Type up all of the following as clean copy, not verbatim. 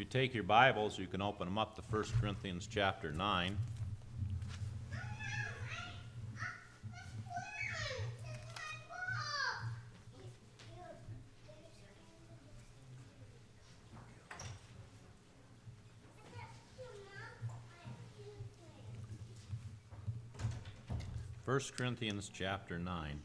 take your Bibles, you can open them up to 1 Corinthians chapter 9. First Corinthians chapter 9.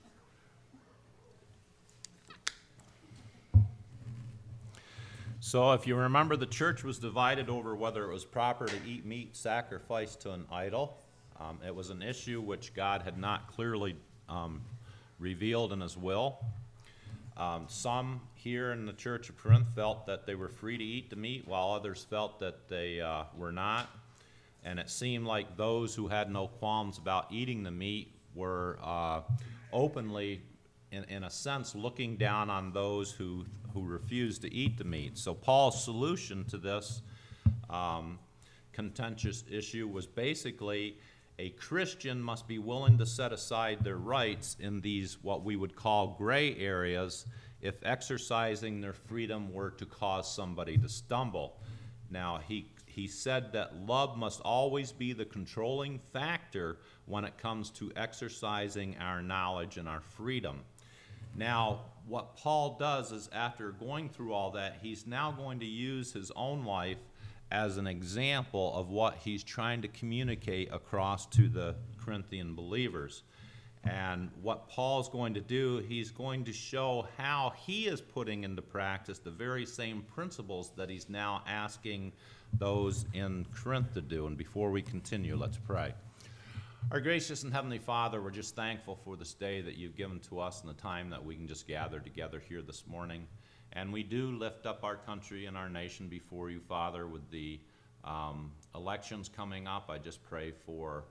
So if you remember, the church was divided over whether it was proper to eat meat sacrificed to an idol. It was an issue which God had not clearly revealed in his will. Some here in the church of Corinth felt that they were free to eat the meat, while others felt that they were not. And it seemed like those who had no qualms about eating the meat were openly, in a sense, looking down on those who refused to eat the meat. So Paul's solution to this contentious issue was basically a Christian must be willing to set aside their rights in these what we would call gray areas if exercising their freedom were to cause somebody to stumble. Now, he said that love must always be the controlling factor when it comes to exercising our knowledge and our freedom. Now, what Paul does is, after going through all that, he's now going to use his own life as an example of what he's trying to communicate across to the Corinthian believers. And what Paul's going to do, he's going to show how he is putting into practice the very same principles that he's now asking those in Corinth to do. And before we continue, let's pray. Our gracious and heavenly Father, we're just thankful for this day that you've given to us and the time that we can just gather together here this morning. And we do lift up our country and our nation before you, Father, with the elections coming up. I just pray for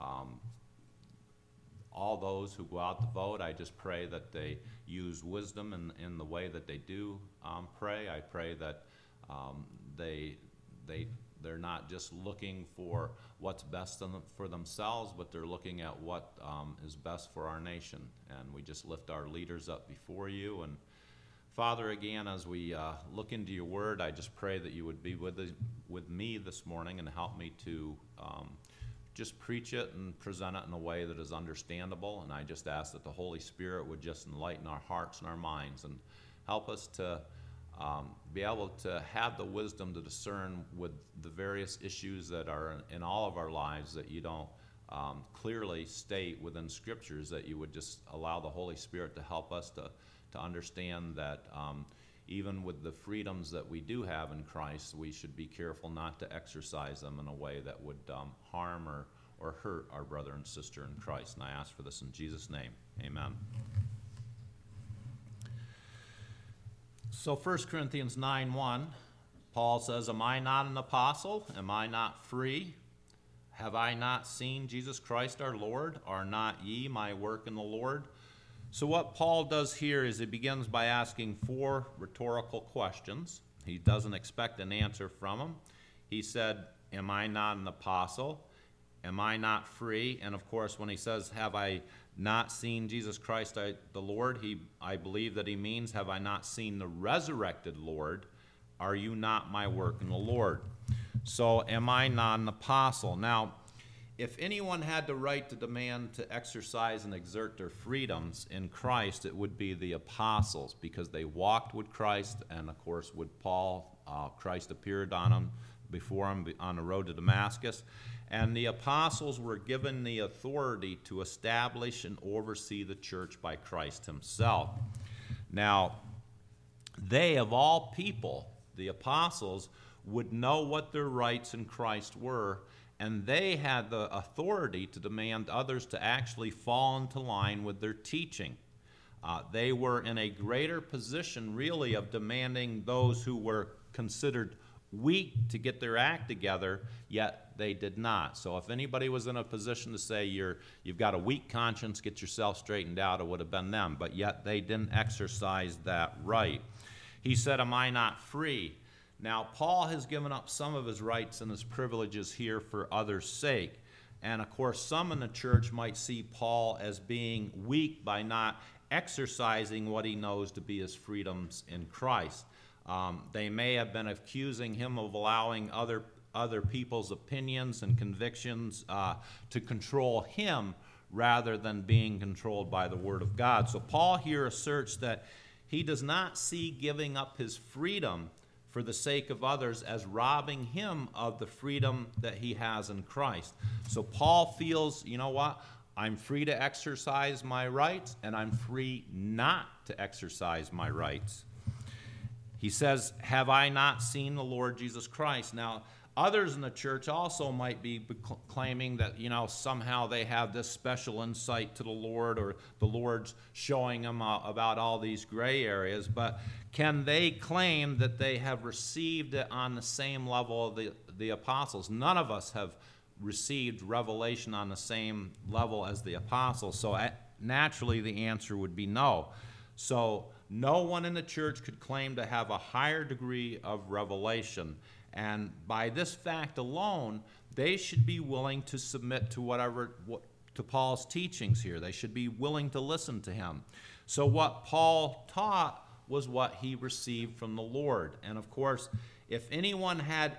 all those who go out to vote. I just pray that they use wisdom in the way that they do pray. I pray that they're not just looking for what's best for themselves, but they're looking at what is best for our nation. And we just lift our leaders up before you. And Father, again, as we look into your word, I just pray that you would be with me this morning and help me to just preach it and present it in a way that is understandable. And I just ask that the Holy Spirit would just enlighten our hearts and our minds and help us to be able to have the wisdom to discern with the various issues that are in all of our lives that you don't clearly state within Scriptures, that you would just allow the Holy Spirit to help us to understand that even with the freedoms that we do have in Christ, we should be careful not to exercise them in a way that would harm or hurt our brother and sister in Christ. And I ask for this in Jesus' name. Amen. So 1 Corinthians 9:1, Paul says, "Am I not an apostle? Am I not free? Have I not seen Jesus Christ our Lord? Are not ye my work in the Lord?" So what Paul does here is he begins by asking 4 rhetorical questions. He doesn't expect an answer from them. He said, "Am I not an apostle? Am I not free?" And of course, when he says, "Have I not seen Jesus Christ the Lord," I believe that he means, "Have I not seen the resurrected Lord? Are you not my work in the Lord?" So am I not an apostle? Now, if anyone had the right to demand to exercise and exert their freedoms in Christ, it would be the apostles, because they walked with Christ, and of course with Paul, Christ appeared before him on the road to Damascus. And the apostles were given the authority to establish and oversee the church by Christ himself. Now, they, of all people, the apostles, would know what their rights in Christ were, and they had the authority to demand others to actually fall into line with their teaching. They were in a greater position, really, of demanding those who were considered weak to get their act together, yet they did not. So if anybody was in a position to say, you've got a weak conscience, get yourself straightened out, it would have been them. But yet they didn't exercise that right. He said, "Am I not free?" Now, Paul has given up some of his rights and his privileges here for others' sake. And of course, some in the church might see Paul as being weak by not exercising what he knows to be his freedoms in Christ. They may have been accusing him of allowing other people's opinions and convictions to control him rather than being controlled by the Word of God. So Paul here asserts that he does not see giving up his freedom for the sake of others as robbing him of the freedom that he has in Christ. So Paul feels, you know what? I'm free to exercise my rights, and I'm free not to exercise my rights. He says, have I not seen the Lord Jesus Christ? Now, others in the church also might be claiming that, somehow they have this special insight to the Lord, or the Lord's showing them about all these gray areas. But can they claim that they have received it on the same level of the apostles? None of us have received revelation on the same level as the apostles. So naturally the answer would be no. So no one in the church could claim to have a higher degree of revelation. And by this fact alone, they should be willing to submit to to Paul's teachings here. They should be willing to listen to him. So what Paul taught was what he received from the Lord. And of course, if anyone had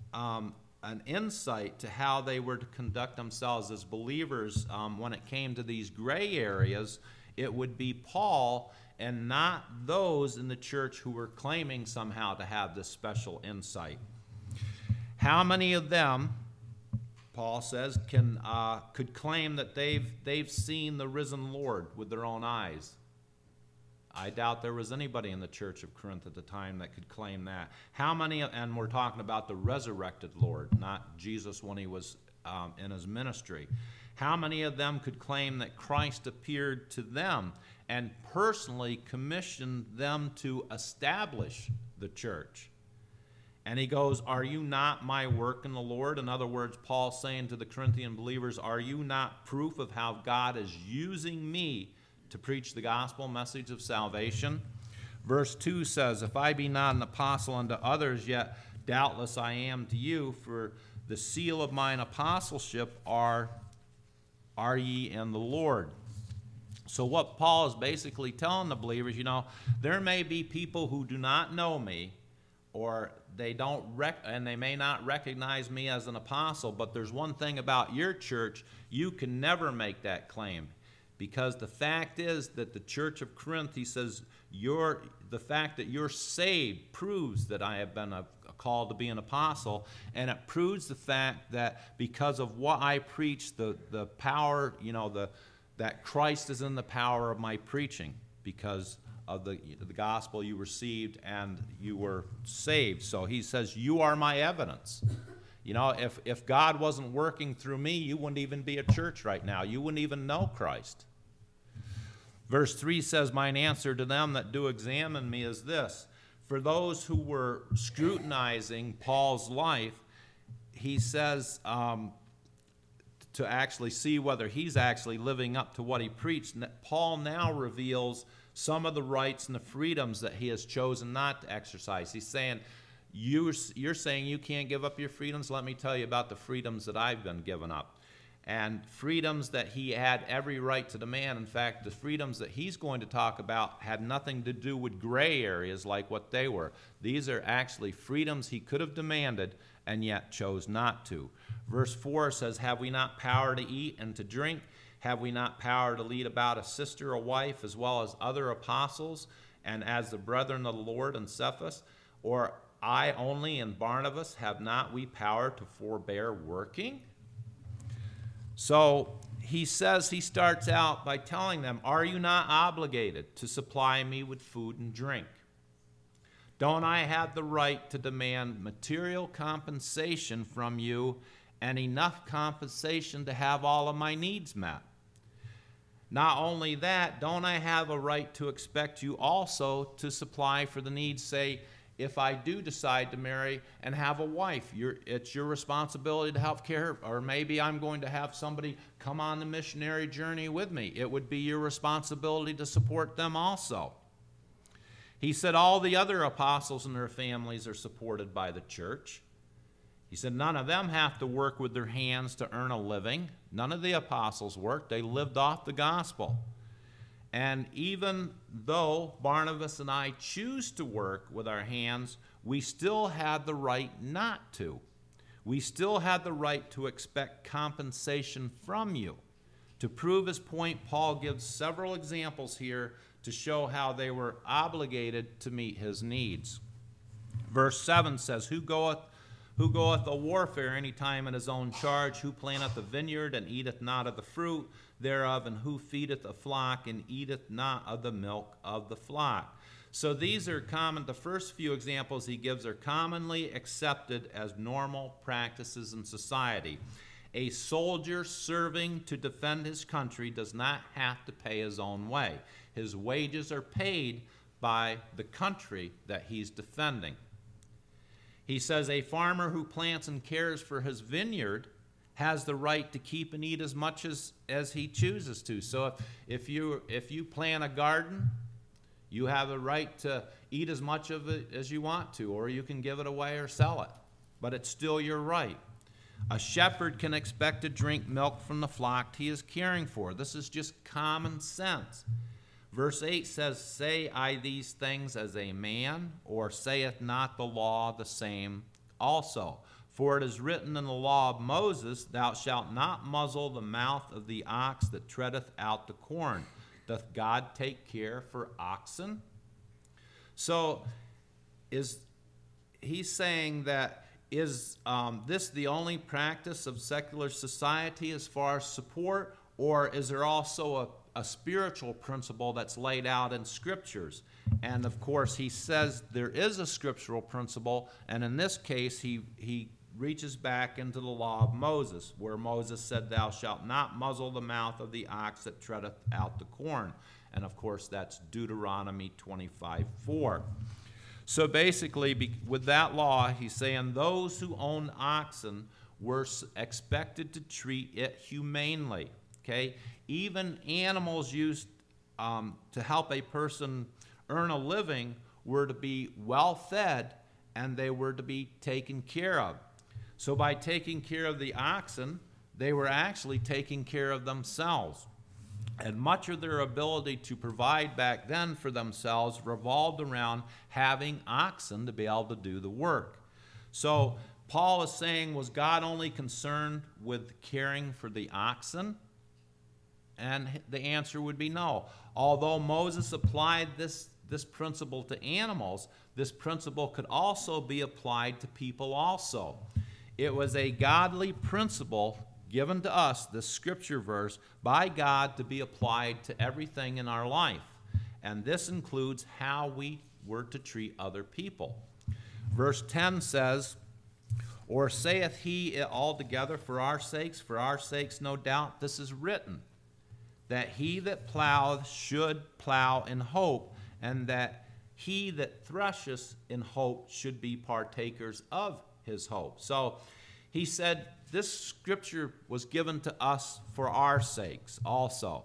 an insight to how they were to conduct themselves as believers when it came to these gray areas, it would be Paul and not those in the church who were claiming somehow to have this special insight. How many of them, Paul says, could claim that they've seen the risen Lord with their own eyes? I doubt there was anybody in the church of Corinth at the time that could claim that. How many, and we're talking about the resurrected Lord, not Jesus when he was in his ministry. How many of them could claim that Christ appeared to them and personally commissioned them to establish the church? And he goes, are you not my work in the Lord? In other words, Paul's saying to the Corinthian believers, are you not proof of how God is using me to preach the gospel message of salvation? Verse 2 says, if I be not an apostle unto others, yet doubtless I am to you, for the seal of mine apostleship are ye in the Lord. So what Paul is basically telling the believers, there may be people who do not know me, or they don't and they may not recognize me as an apostle, but there's one thing about your church, you can never make that claim. Because the fact is that the church of Corinth, he says, the fact that you're saved proves that I have been called to be an apostle, and it proves the fact that because of what I preach, the power, that Christ is in the power of my preaching, because of the gospel you received and you were saved. So he says, you are my evidence. If God wasn't working through me, you wouldn't even be a church right now. You wouldn't even know Christ. Verse 3 says, mine answer to them that do examine me is this. For those who were scrutinizing Paul's life, he says to actually see whether he's actually living up to what he preached. Paul now reveals some of the rights and the freedoms that he has chosen not to exercise. He's saying, you're saying you can't give up your freedoms? Let me tell you about the freedoms that I've been given up. And freedoms that he had every right to demand. In fact, the freedoms that he's going to talk about had nothing to do with gray areas like what they were. These are actually freedoms he could have demanded and yet chose not to. Verse 4 says, have we not power to eat and to drink? Have we not power to lead about a sister, a wife, as well as other apostles, and as the brethren of the Lord and Cephas? Or I only and Barnabas, have not we power to forbear working? So he says, he starts out by telling them, are you not obligated to supply me with food and drink? Don't I have the right to demand material compensation from you and enough compensation to have all of my needs met? Not only that, don't I have a right to expect you also to supply for the needs, say, if I do decide to marry and have a wife, it's your responsibility to help care, or maybe I'm going to have somebody come on the missionary journey with me. It would be your responsibility to support them also. He said all the other apostles and their families are supported by the church. He said none of them have to work with their hands to earn a living. None of the apostles worked. They lived off the gospel. And even though Barnabas and I choose to work with our hands, we still had the right not to. We still had the right to expect compensation from you. To prove his point, Paul gives several examples here to show how they were obligated to meet his needs. Verse 7 says, Who goeth a warfare any time in his own charge? Who planteth a vineyard and eateth not of the fruit thereof? And who feedeth a flock and eateth not of the milk of the flock? So these are common. The first few examples he gives are commonly accepted as normal practices in society. A soldier serving to defend his country does not have to pay his own way. His wages are paid by the country that he's defending. He says a farmer who plants and cares for his vineyard has the right to keep and eat as much as he chooses to. So if you plant a garden, you have a right to eat as much of it as you want to, or you can give it away or sell it. But it's still your right. A shepherd can expect to drink milk from the flock he is caring for. This is just common sense. Verse 8 says, Say I these things as a man, or saith not the law the same also? For it is written in the law of Moses, Thou shalt not muzzle the mouth of the ox that treadeth out the corn. Doth God take care for oxen? So he's saying that is this the only practice of secular society as far as support, or is there also a spiritual principle that's laid out in scriptures? And of course he says there is a scriptural principle, and in this case he reaches back into the law of Moses, where Moses said, Thou shalt not muzzle the mouth of the ox that treadeth out the corn. And of course that's Deuteronomy 25:4. So basically, with that law, he's saying those who own oxen were expected to treat it humanely. Okay? Even animals used to help a person earn a living were to be well fed, and they were to be taken care of. So by taking care of the oxen, they were actually taking care of themselves. And much of their ability to provide back then for themselves revolved around having oxen to be able to do the work. So Paul is saying, was God only concerned with caring for the oxen? And the answer would be no. Although Moses applied this principle to animals, this principle could also be applied to people also. It was a godly principle given to us, this scripture verse, by God to be applied to everything in our life. And this includes how we were to treat other people. Verse 10 says, Or saith he it altogether for our sakes, no doubt this is written, that he that ploweth should plow in hope, and that he that thresheth in hope should be partakers of his hope. So he said this scripture was given to us for our sakes also.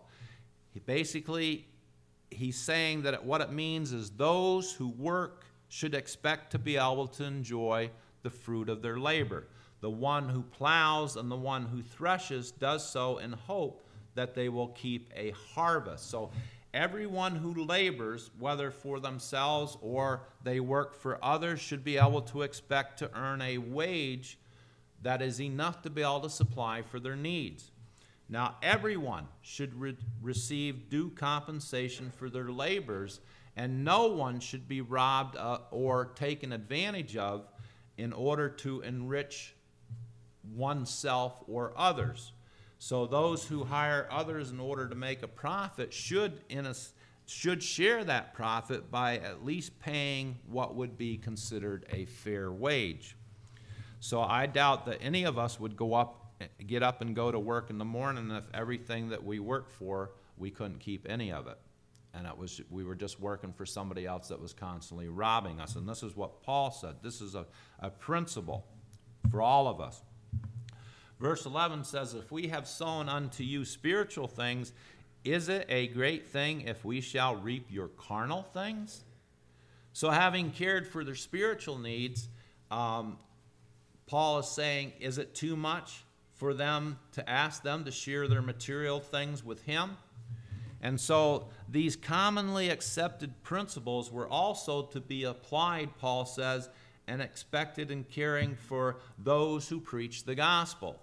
He's saying that what it means is those who work should expect to be able to enjoy the fruit of their labor. The one who plows and the one who threshes does so in hope that they will keep a harvest. So everyone who labors, whether for themselves or they work for others, should be able to expect to earn a wage that is enough to be able to supply for their needs. Now, everyone should receive due compensation for their labors, and no one should be robbed or taken advantage of in order to enrich oneself or others. So those who hire others in order to make a profit should share that profit by at least paying what would be considered a fair wage. So I doubt that any of us would get up and go to work in the morning if everything that we worked for, we couldn't keep any of it. And we were just working for somebody else that was constantly robbing us. And this is what Paul said. This is a principle for all of us. Verse 11 says, If we have sown unto you spiritual things, is it a great thing if we shall reap your carnal things? So having cared for their spiritual needs, Paul is saying, is it too much for them to ask them to share their material things with him? And so these commonly accepted principles were also to be applied, Paul says, and expected in caring for those who preach the gospel.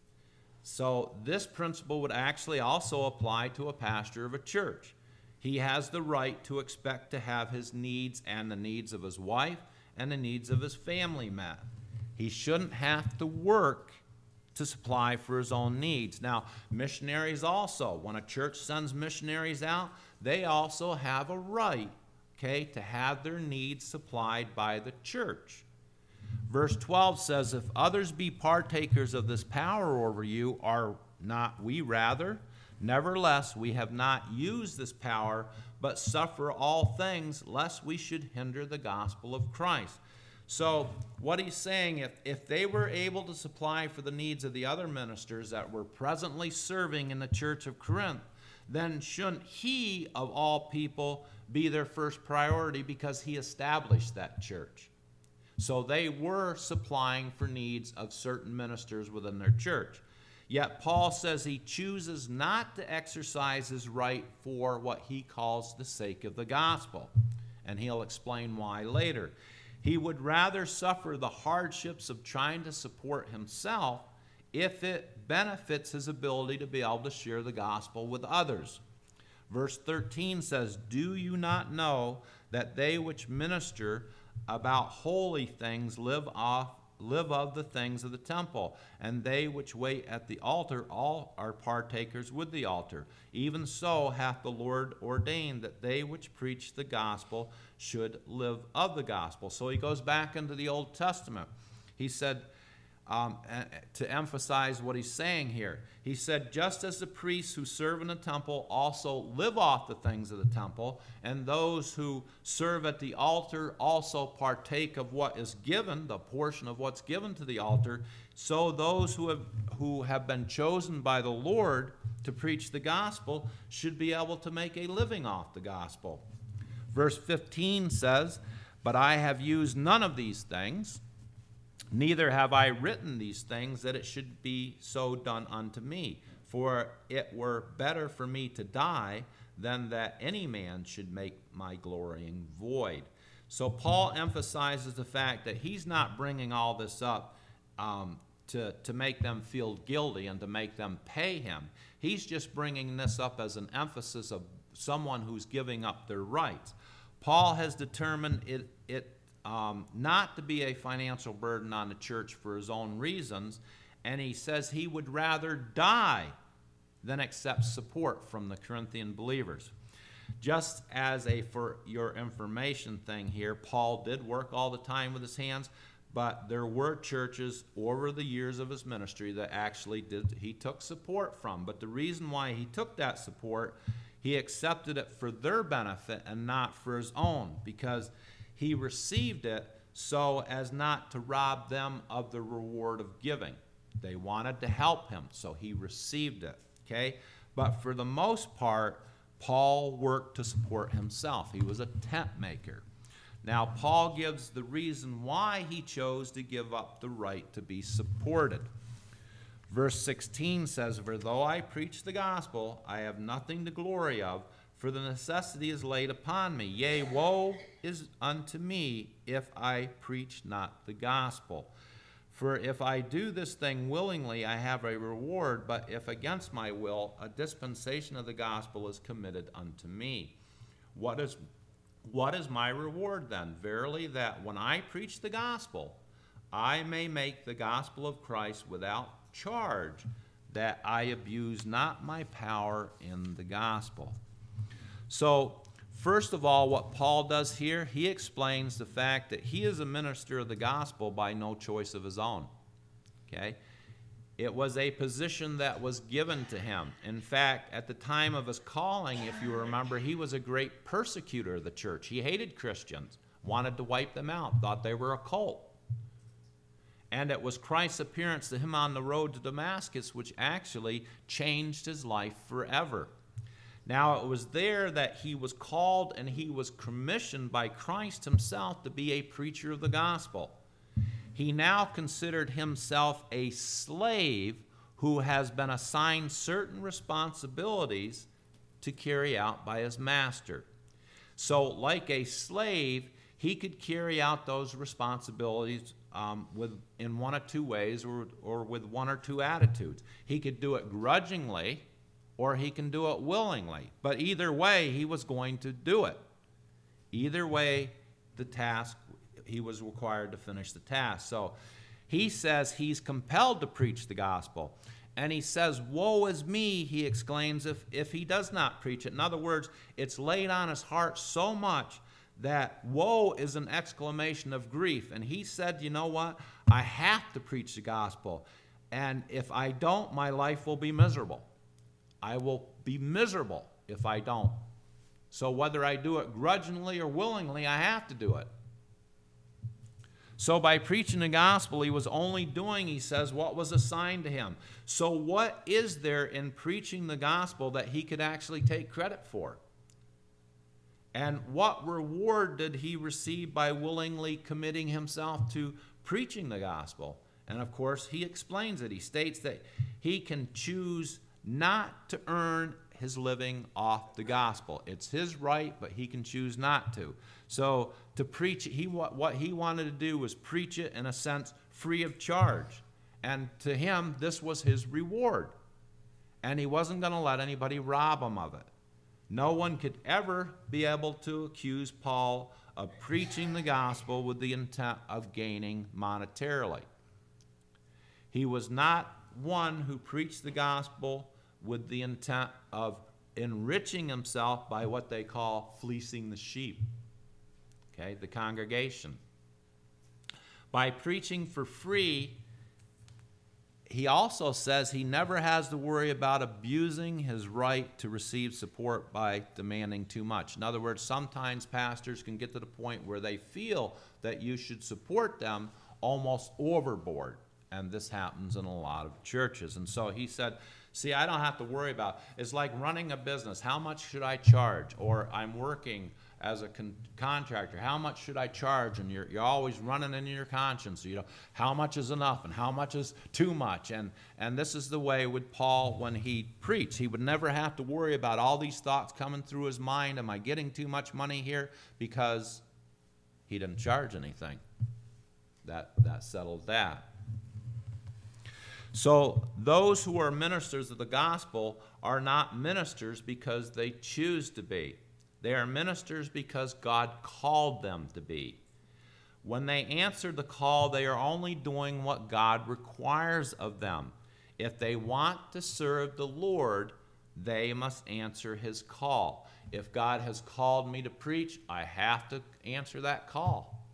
So this principle would actually also apply to a pastor of a church. He has the right to expect to have his needs and the needs of his wife and the needs of his family met. He shouldn't have to work to supply for his own needs. Now, missionaries also, when a church sends missionaries out, they also have a right, to have their needs supplied by the church. Verse 12 says, if others be partakers of this power over you, are not we rather? Nevertheless, we have not used this power, but suffer all things, lest we should hinder the gospel of Christ. So what he's saying, if they were able to supply for the needs of the other ministers that were presently serving in the church of Corinth, then shouldn't he, of all people, be their first priority because he established that church? So they were supplying for needs of certain ministers within their church. Yet Paul says he chooses not to exercise his right for what he calls the sake of the gospel. And he'll explain why later. He would rather suffer the hardships of trying to support himself if it benefits his ability to be able to share the gospel with others. Verse 13 says, do you not know that they which minister about holy things live of the things of the temple, and they which wait at the altar all are partakers with the altar? Even so hath the Lord ordained that they which preach the gospel should live of the gospel. So he goes back into the Old Testament. He said, to emphasize what he's saying here, he said, just as the priests who serve in the temple also live off the things of the temple, and those who serve at the altar also partake of what is given, the portion of what's given to the altar, so those who have been chosen by the Lord to preach the gospel should be able to make a living off the gospel. Verse 15 says, but I have used none of these things, neither have I written these things that it should be so done unto me. For it were better for me to die than that any man should make my glorying void. So Paul emphasizes the fact that he's not bringing all this up to make them feel guilty and to make them pay him. He's just bringing this up as an emphasis of someone who's giving up their rights. Paul has determined it not to be a financial burden on the church for his own reasons, and he says he would rather die than accept support from the Corinthian believers. Just as for your information thing here, Paul did work all the time with his hands, but there were churches over the years of his ministry that actually he took support from. But the reason why he took that support, he accepted it for their benefit and not for his own, because he received it so as not to rob them of the reward of giving. They wanted to help him, so he received it. But for the most part, Paul worked to support himself. He was a tent maker. Now, Paul gives the reason why he chose to give up the right to be supported. Verse 16 says, for though I preach the gospel, I have nothing to glory of, for the necessity is laid upon me. Yea, woe is unto me if I preach not the gospel. For if I do this thing willingly, I have a reward, but if against my will, a dispensation of the gospel is committed unto me. What is my reward then? Verily, that when I preach the gospel, I may make the gospel of Christ without charge, that I abuse not my power in the gospel. So, first of all, what Paul does here, he explains the fact that he is a minister of the gospel by no choice of his own. It was a position that was given to him. In fact, at the time of his calling, if you remember, he was a great persecutor of the church. He hated Christians, wanted to wipe them out, thought they were a cult. And it was Christ's appearance to him on the road to Damascus which actually changed his life forever. Now, it was there that he was called and he was commissioned by Christ himself to be a preacher of the gospel. He now considered himself a slave who has been assigned certain responsibilities to carry out by his master. So like a slave, he could carry out those responsibilities in one of two ways, or with one or two attitudes. He could do it grudgingly, or he can do it willingly. But either way, he was going to do it. Either way, the task, he was required to finish the task. So he says he's compelled to preach the gospel. And he says, woe is me, he exclaims, if he does not preach it. In other words, it's laid on his heart so much that woe is an exclamation of grief. And he said, you know what? I have to preach the gospel. And if I don't, my life will be miserable. I will be miserable if I don't. So whether I do it grudgingly or willingly, I have to do it. So by preaching the gospel, he was only doing, he says, what was assigned to him. So what is there in preaching the gospel that he could actually take credit for? And what reward did he receive by willingly committing himself to preaching the gospel? And of course, he explains it. He states that he can choose not to earn his living off the gospel. It's his right, but he can choose not to. So to preach, what he wanted to do was preach it in a sense free of charge. And to him, this was his reward. And he wasn't going to let anybody rob him of it. No one could ever be able to accuse Paul of preaching the gospel with the intent of gaining monetarily. He was not one who preached the gospel with the intent of enriching himself by what they call fleecing the sheep, okay, the congregation. By preaching for free, he also says he never has to worry about abusing his right to receive support by demanding too much. In other words, sometimes pastors can get to the point where they feel that you should support them almost overboard. And this happens in a lot of churches. And so he said, see, I don't have to worry about it. It's like running a business. How much should I charge? Or I'm working as a contractor. How much should I charge? And you're always running in your conscience. You know, how much is enough and how much is too much? And this is the way with Paul when he preached. He would never have to worry about all these thoughts coming through his mind. Am I getting too much money here? Because he didn't charge anything. That settled that. So those who are ministers of the gospel are not ministers because they choose to be. They are ministers because God called them to be. When they answer the call, they are only doing what God requires of them. If they want to serve the Lord, they must answer his call. If God has called me to preach, I have to answer that call.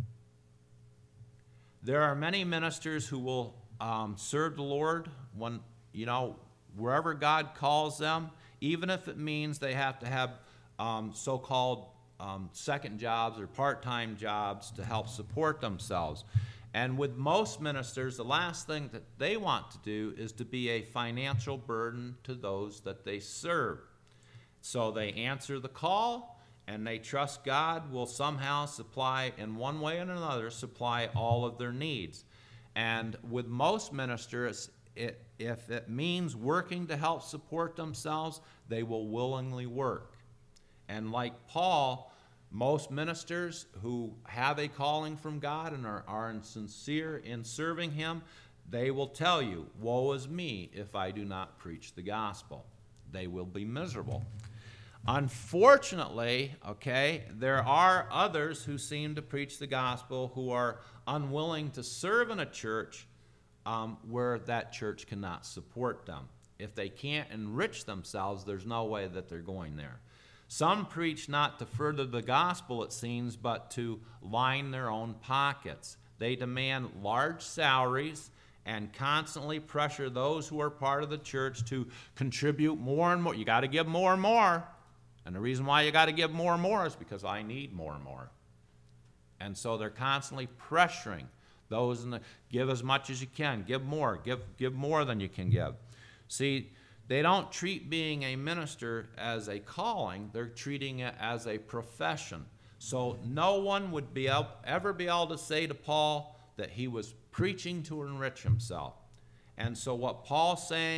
There are many ministers who will serve the Lord when, wherever God calls them, even if it means they have to have so-called second jobs or part-time jobs to help support themselves. And with most ministers, the last thing that they want to do is to be a financial burden to those that they serve. So they answer the call, and they trust God will somehow supply, in one way or another, supply all of their needs. And with most ministers, if it means working to help support themselves, they will willingly work. And like Paul, most ministers who have a calling from God and are sincere in serving him, they will tell you, woe is me if I do not preach the gospel. They will be miserable. Unfortunately, there are others who seem to preach the gospel who are unwilling to serve in a church where that church cannot support them. If they can't enrich themselves, there's no way that they're going there. Some preach not to further the gospel, it seems, but to line their own pockets. They demand large salaries and constantly pressure those who are part of the church to contribute more and more. You got to give more and more. And the reason why you got to give more and more is because I need more and more. And so they're constantly pressuring those give as much as you can, give more, give more than you can give. See, they don't treat being a minister as a calling, they're treating it as a profession. So no one would ever be able to say to Paul that he was preaching to enrich himself. And so what Paul's saying,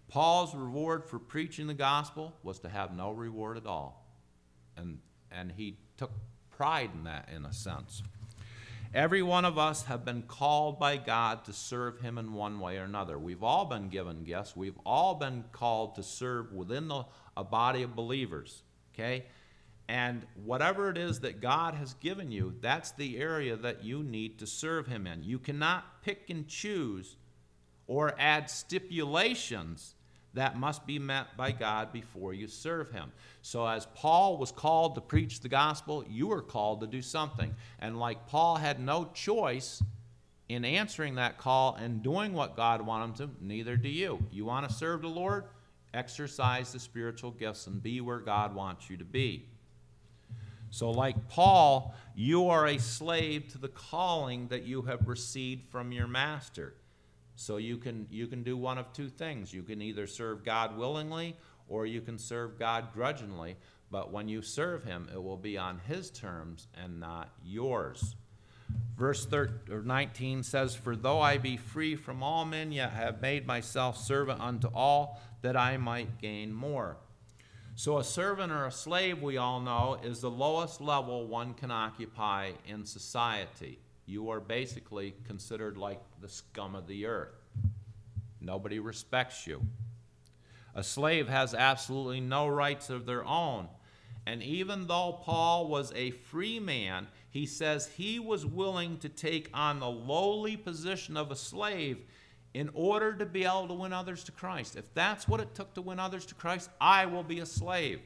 Paul's reward for preaching the gospel was to have no reward at all. And he took pride in that, in a sense. Every one of us have been called by God to serve him in one way or another. We've all been given gifts. We've all been called to serve within a body of believers, okay? And whatever it is that God has given you, that's the area that you need to serve him in. You cannot pick and choose or add stipulations that must be met by God before you serve him. So as Paul was called to preach the gospel, you were called to do something. And like Paul had no choice in answering that call and doing what God wanted him to, neither do you. You want to serve the Lord? Exercise the spiritual gifts and be where God wants you to be. So like Paul, you are a slave to the calling that you have received from your master. So you can do one of two things. You can either serve God willingly or you can serve God grudgingly. But when you serve him, it will be on his terms and not yours. Verse 19 says, "For though I be free from all men, yet have made myself servant unto all, that I might gain more." So a servant or a slave, we all know, is the lowest level one can occupy in society. You are basically considered like the scum of the earth. Nobody respects you. A slave has absolutely no rights of their own. And even though Paul was a free man, he says he was willing to take on the lowly position of a slave in order to be able to win others to Christ. If that's what it took to win others to Christ, I will be a slave.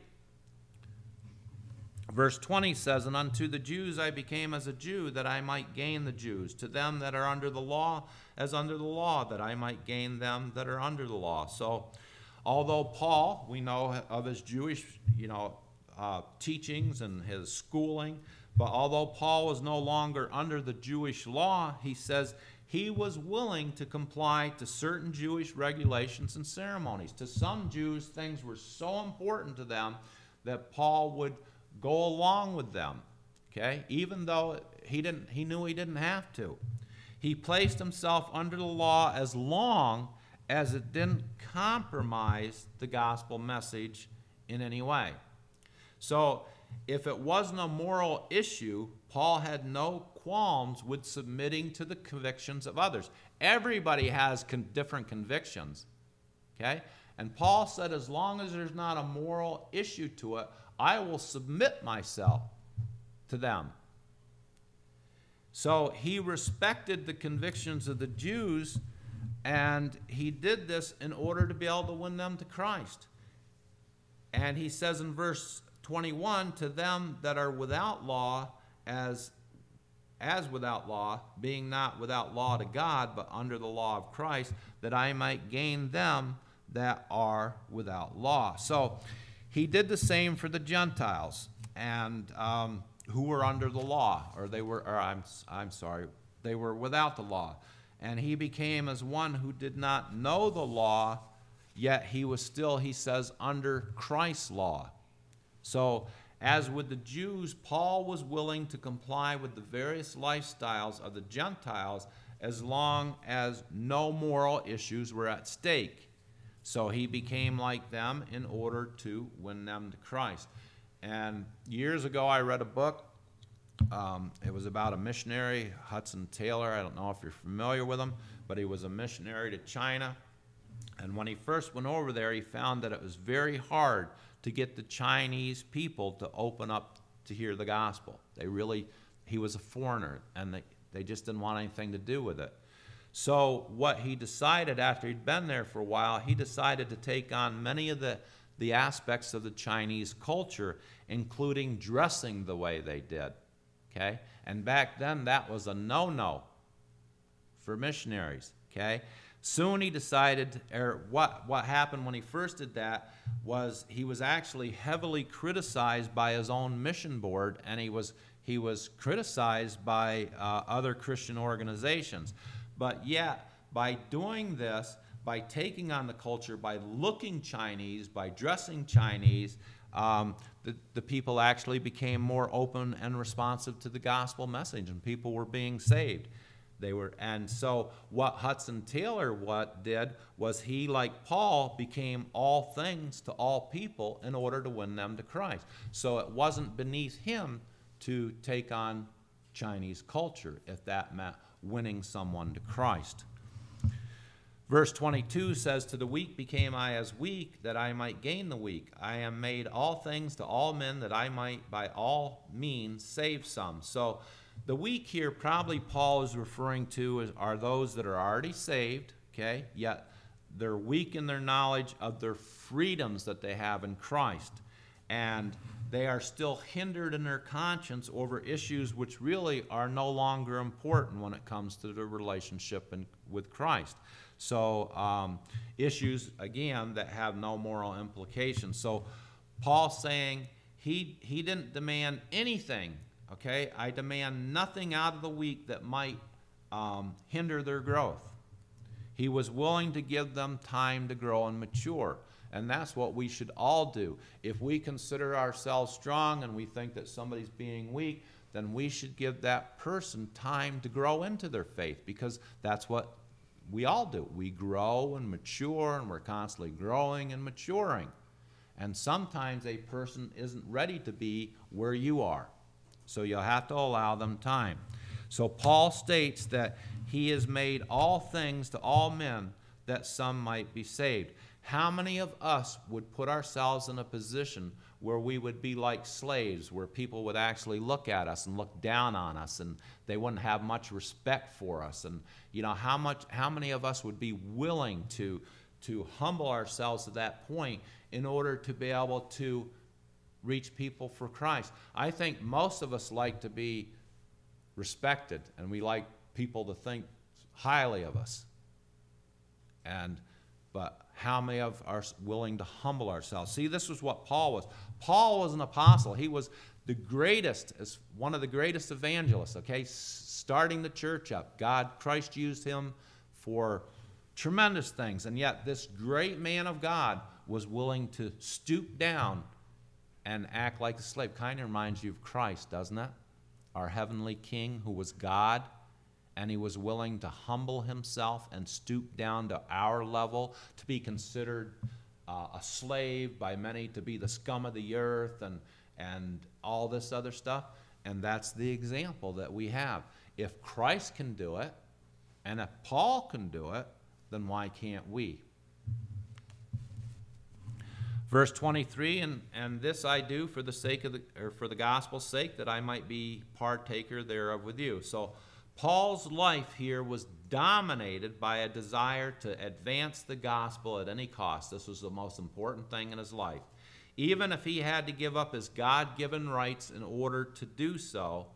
Verse 20 says, "And unto the Jews I became as a Jew, that I might gain the Jews. To them that are under the law, as under the law, that I might gain them that are under the law." So, although Paul, we know of his Jewish, teachings and his schooling, but although Paul was no longer under the Jewish law, he says he was willing to comply to certain Jewish regulations and ceremonies. To some Jews, things were so important to them that Paul would go along with them, okay? Even though he knew he didn't have to. He placed himself under the law as long as it didn't compromise the gospel message in any way. So if it wasn't a moral issue, Paul had no qualms with submitting to the convictions of others. Everybody has different convictions, okay? And Paul said, as long as there's not a moral issue to it, I will submit myself to them. So he respected the convictions of the Jews, and he did this in order to be able to win them to Christ. And he says in verse 21, "To them that are without law, as without law, being not without law to God, but under the law of Christ, that I might gain them that are without law." So he did the same for the Gentiles, and who were under the law, they were without the law. And he became as one who did not know the law, yet he was still, he says, under Christ's law. So as with the Jews, Paul was willing to comply with the various lifestyles of the Gentiles as long as no moral issues were at stake. So he became like them in order to win them to Christ. And years ago, I read a book. It was about a missionary, Hudson Taylor. I don't know if you're familiar with him, but he was a missionary to China. And when he first went over there, he found that it was very hard to get the Chinese people to open up to hear the gospel. He was a foreigner, and they just didn't want anything to do with it. So what he decided after he'd been there for a while, he decided to take on many of the aspects of the Chinese culture, including dressing the way they did, okay? And back then, that was a no-no for missionaries, okay? Soon he decided, what happened when he first did that was he was actually heavily criticized by his own mission board, and he was criticized by other Christian organizations. But yet, by doing this, by taking on the culture, by looking Chinese, by dressing Chinese, the people actually became more open and responsive to the gospel message, and people were being saved. And so what Hudson Taylor did was he, like Paul, became all things to all people in order to win them to Christ. So it wasn't beneath him to take on Chinese culture if that meant winning someone to Christ. Verse 22 says, to the weak became I as weak, that I might gain the weak. I am made all things to all men, that I might by all means save some. So the weak here, probably Paul is referring to are those that are already saved, okay, yet they're weak in their knowledge of their freedoms that they have in Christ. And they are still hindered in their conscience over issues which really are no longer important when it comes to the relationship with Christ. So issues, again, that have no moral implications. So Paul's saying he didn't demand anything, okay? I demand nothing out of the weak that might hinder their growth. He was willing to give them time to grow and mature. And that's what we should all do. If we consider ourselves strong and we think that somebody's being weak, then we should give that person time to grow into their faith, because that's what we all do. We grow and mature, and we're constantly growing and maturing. And sometimes a person isn't ready to be where you are. So you'll have to allow them time. So Paul states that he has made all things to all men, that some might be saved. How many of us would put ourselves in a position where we would be like slaves, where people would actually look at us and look down on us, and they wouldn't have much respect for us? And how many of us would be willing to humble ourselves to that point in order to be able to reach people for Christ? I think most of us like to be respected, and we like people to think highly of us. But how many of us are willing to humble ourselves? See, this was what Paul was. Paul was an apostle. He was the greatest, as one of the greatest evangelists, okay, starting the church up. Christ used him for tremendous things, and yet this great man of God was willing to stoop down and act like a slave. Kind of reminds you of Christ, doesn't it? Our heavenly King, who was God, and he was willing to humble himself and stoop down to our level, to be considered a slave by many, to be the scum of the earth, and all this other stuff. And that's the example that we have. If Christ can do it, and if Paul can do it, then why can't we? Verse 23, and this I do for the sake of for the gospel's sake, that I might be partaker thereof with you. So Paul's life here was dominated by a desire to advance the gospel at any cost. This was the most important thing in his life. Even if he had to give up his God-given rights in order to do so,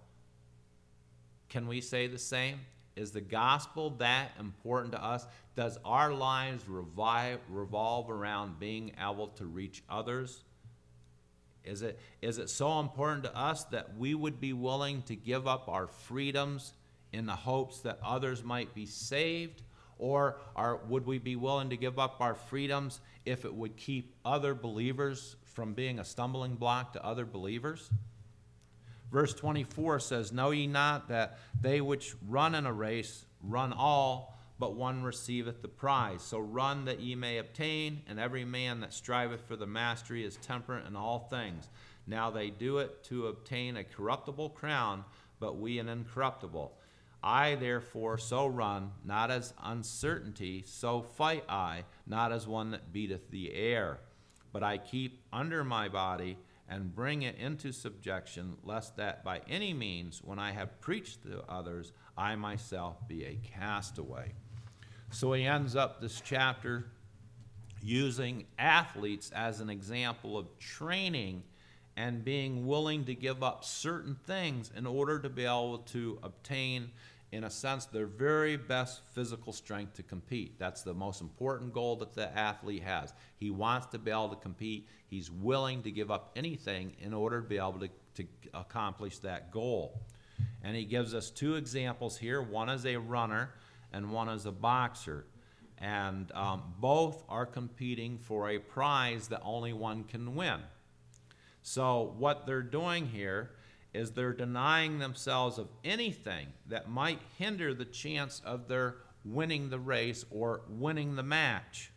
can we say the same? Is the gospel that important to us? Does our lives revolve around being able to reach others? Is it so important to us that we would be willing to give up our freedoms in the hopes that others might be saved? Or would we be willing to give up our freedoms if it would keep other believers from being a stumbling block to other believers? Verse 24 says, know ye not that they which run in a race run all, but one receiveth the prize? So run that ye may obtain, and every man that striveth for the mastery is temperate in all things. Now they do it to obtain a corruptible crown, but we an incorruptible. I therefore so run, not as uncertainty, so fight I, not as one that beateth the air. But I keep under my body, and bring it into subjection, lest that by any means, when I have preached to others, I myself be a castaway. So he ends up this chapter using athletes as an example of training and being willing to give up certain things in order to be able to obtain, in a sense, their very best physical strength to compete. That's the most important goal that the athlete has. He wants to be able to compete. He's willing to give up anything in order to be able to accomplish that goal. And he gives us two examples here. One is a runner and one is a boxer. And both are competing for a prize that only one can win. So what they're doing here is they're denying themselves of anything that might hinder the chance of their winning the race or winning the match.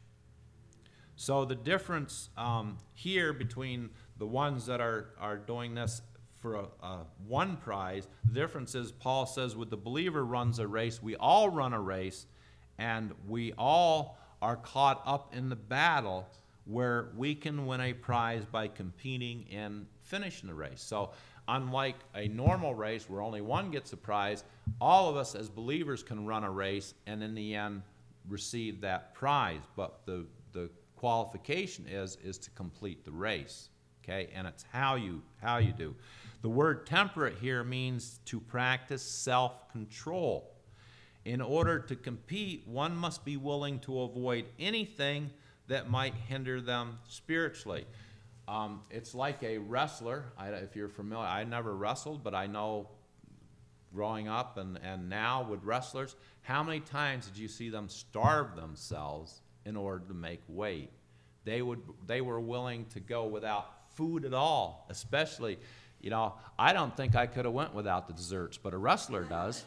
So the difference here between the ones that are doing this for one prize, the difference is Paul says with the believer runs a race, we all run a race, and we all are caught up in the battle where we can win a prize by competing and finishing the race. So unlike a normal race where only one gets a prize, all of us as believers can run a race and in the end receive that prize. But the qualification is to complete the race, okay? And it's how you do. The word temperate here means to practice self-control. In order to compete, one must be willing to avoid anything that might hinder them spiritually. It's like a wrestler. If you're familiar, I never wrestled, but I know growing up and now with wrestlers, how many times did you see them starve themselves in order to make weight? They were willing to go without food at all, especially, I don't think I could have went without the desserts, but a wrestler does.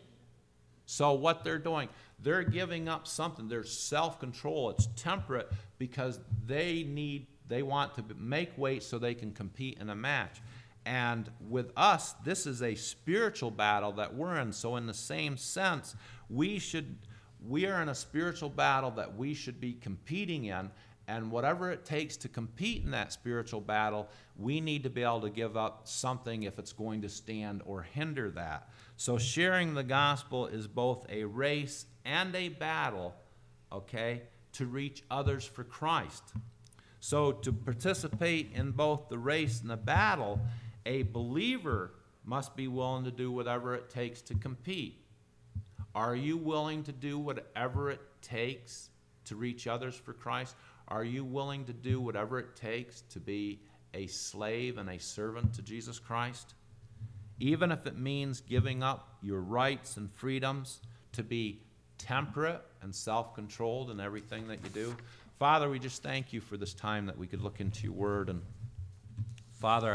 So what they're doing, they're giving up something. There's self-control. It's temperate because they want to make weight so they can compete in a match. And with us, this is a spiritual battle that we're in. So in the same sense, we are in a spiritual battle that we should be competing in. And whatever it takes to compete in that spiritual battle, we need to be able to give up something if it's going to stand or hinder that. So sharing the gospel is both a race and a battle, okay, to reach others for Christ. So to participate in both the race and the battle, a believer must be willing to do whatever it takes to compete. Are you willing to do whatever it takes to reach others for Christ? Are you willing to do whatever it takes to be a slave and a servant to Jesus Christ? Even if it means giving up your rights and freedoms to be temperate and self-controlled in everything that you do. Father, we just thank you for this time that we could look into your word. And Father,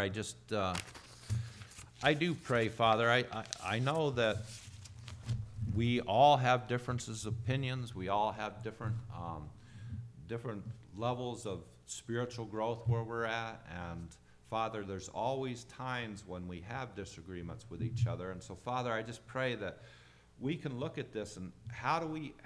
I do pray, Father, I know that we all have differences of opinions. We all have different levels of spiritual growth where we're at. And Father, there's always times when we have disagreements with each other. And so, Father, I just pray that we can look at this and how do we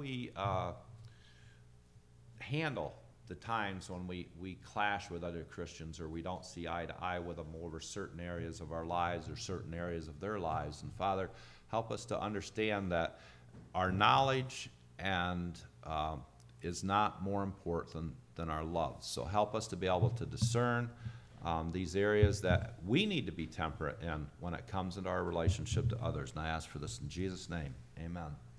handle the times when we clash with other Christians or we don't see eye to eye with them over certain areas of our lives or certain areas of their lives. And Father, help us to understand that our knowledge and is not more important than our love. So help us to be able to discern these areas that we need to be temperate in when it comes into our relationship to others. And I ask for this in Jesus' name. Amen.